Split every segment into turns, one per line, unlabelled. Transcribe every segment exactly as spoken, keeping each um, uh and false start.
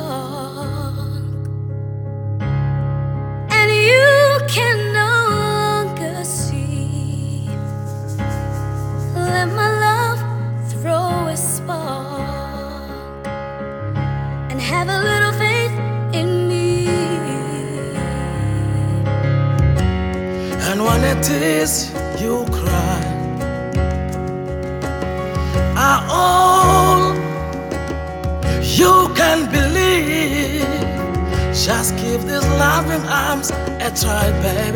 spark, and you can no longer see. Let my love throw a spark and have a little faith in me.
And when it is you cry, are all you can believe. Just give these loving arms a try, baby,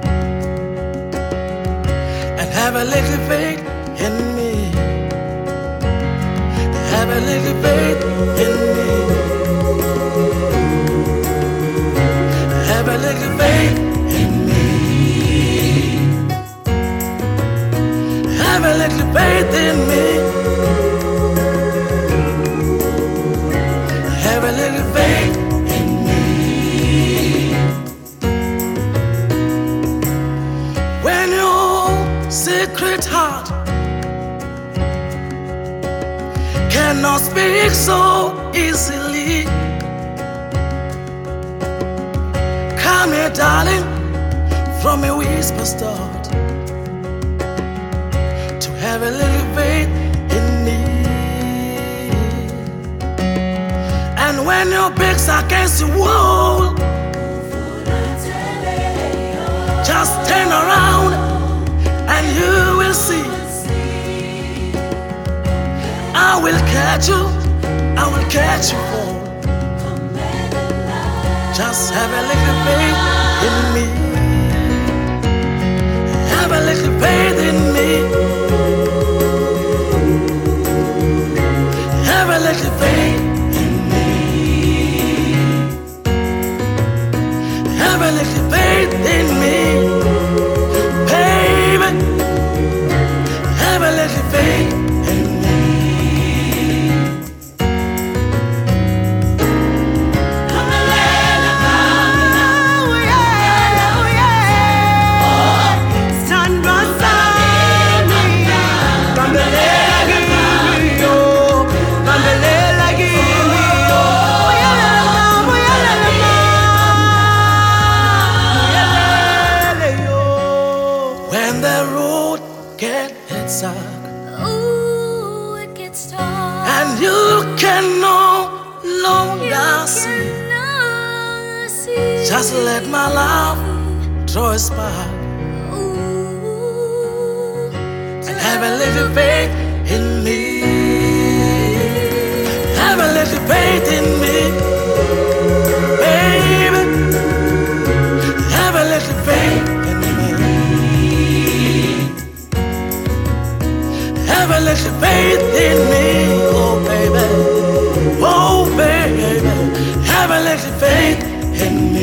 and have a little faith in me. Have a little faith in me. Have a little faith in me. Have a little faith in me. Have a little faith in me. When your secret heart cannot speak so easily, come here, darling, from a whisper start to have a little faith in me. And when your back's against the wall, just turn around and you will see. I will catch you, I will catch you all. Just have a little faith in me. Have a little faith in me. Have a little faith in me. Have a little faith in me, baby. Have a little faith in me.
Come and let it come, yeah, oh yeah. Stand beside me. Come and let it come, oh. Come and let it give me, oh. Oh yeah, oh yeah,
When the road gets hard
ooh, it gets tough,
and you can no longer see, just let my love throw a spark
ooh,
and have a little faith in me. Have a little faith in me, baby. Have a little faith in me. Have a little faith in me, oh baby, oh baby. Have a little faith in me.